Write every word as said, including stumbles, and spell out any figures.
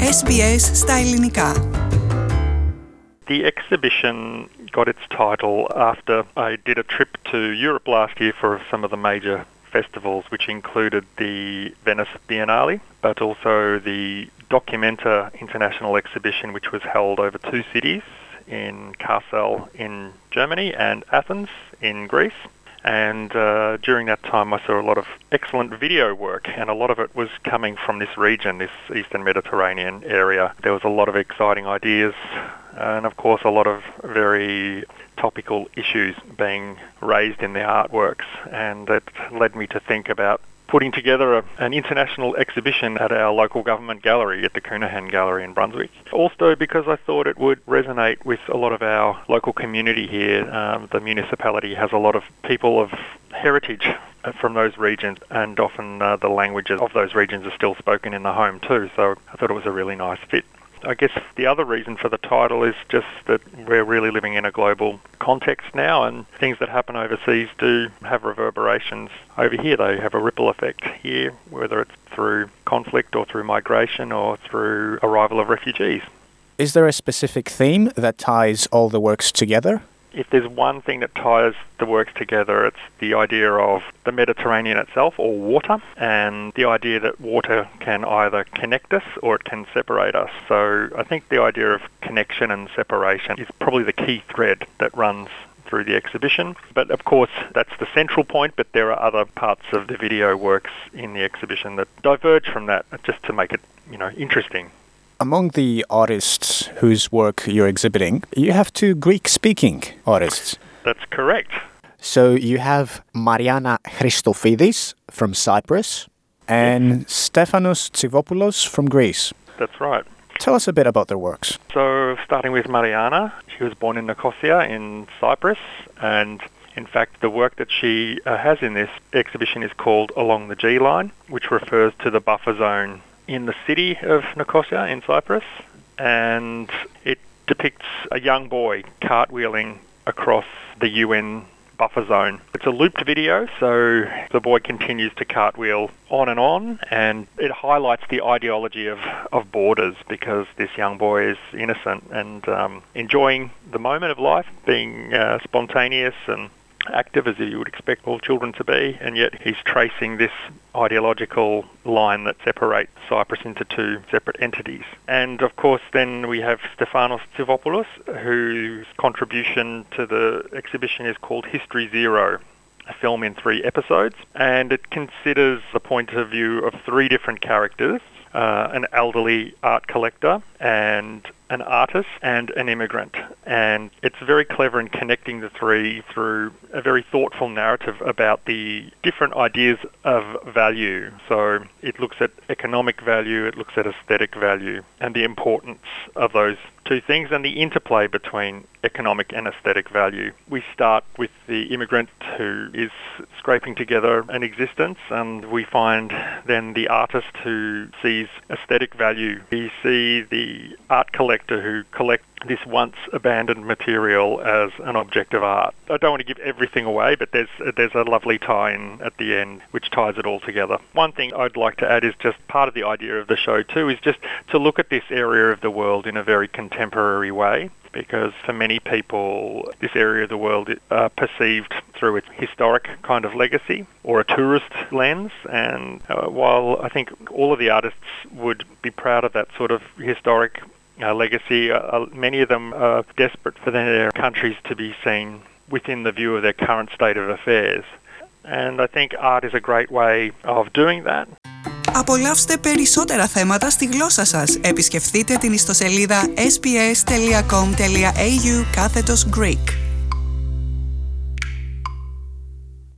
Ες Μπι Ες στα ελληνικά. The exhibition got its title after I did a trip to Europe last year for some of the major festivals, which included the Venice Biennale, but also the Documenta International Exhibition, which was held over two cities, in Kassel in Germany and Athens in Greece. And uh, during that time I saw a lot of excellent video work, and a lot of it was coming from this region, this Eastern Mediterranean area. There was a lot of exciting ideas and of course a lot of very topical issues being raised in the artworks, and it led me to think about putting together a, an international exhibition at our local government gallery, at the Cunohan Gallery in Brunswick. Also because I thought it would resonate with a lot of our local community here. Um, the municipality has a lot of people of heritage from those regions, and often uh, the languages of those regions are still spoken in the home too, so I thought it was a really nice fit. I guess the other reason for the title is just that we're really living in a global context now, and things that happen overseas do have reverberations over here. They have a ripple effect here, whether it's through conflict or through migration or through arrival of refugees. Is there a specific theme that ties all the works together? If there's one thing that ties the works together, it's the idea of the Mediterranean itself, or water, and the idea that water can either connect us or it can separate us. So I think the idea of connection and separation is probably the key thread that runs through the exhibition. But of course that's the central point, but there are other parts of the video works in the exhibition that diverge from that, just to make it, you know, interesting. Among the artists whose work you're exhibiting, you have two Greek-speaking artists. That's correct. So you have Mariana Christofidis from Cyprus and yes. Stefanos Tsivopoulos from Greece. That's right. Tell us a bit about their works. So starting with Mariana, she was born in Nicosia in Cyprus, and in fact the work that she uh, has in this exhibition is called Along the G-Line, which refers to the buffer zone in the city of Nicosia in Cyprus, and it depicts a young boy cartwheeling across the U N buffer zone. It's a looped video, so the boy continues to cartwheel on and on, and it highlights the ideology of, of borders, because this young boy is innocent and um, enjoying the moment of life, being uh, spontaneous and active as you would expect all children to be, and yet he's tracing this ideological line that separates Cyprus into two separate entities. And of course then we have Stefanos Tsivopoulos, whose contribution to the exhibition is called History Zero, a film in three episodes, and it considers the point of view of three different characters, uh, an elderly art collector and an artist and an immigrant. And it's very clever in connecting the three through a very thoughtful narrative about the different ideas of value. So it looks at economic value, it looks at aesthetic value, and the importance of those two things and the interplay between economic and aesthetic value. We start with the immigrant who is scraping together an existence, and we find then the artist who sees aesthetic value. We see the art collector who collects this once abandoned material as an object of art. I don't want to give everything away, but there's there's a lovely tie-in at the end which ties it all together. One thing I'd like to add is just part of the idea of the show too is just to look at this area of the world in a very contemporary way, because for many people this area of the world is uh, perceived through its historic kind of legacy or a tourist lens, and uh, while I think all of the artists would be proud of that sort of historic uh, legacy, uh, many of them are desperate for their countries to be seen within the view of their current state of affairs, and I think art is a great way of doing that. Απολαύστε περισσότερα θέματα στη γλώσσα σας. Επισκεφτείτε την ιστοσελίδα ες μπι ες τελεία κομ τελεία έι γιου κάθετος Greek.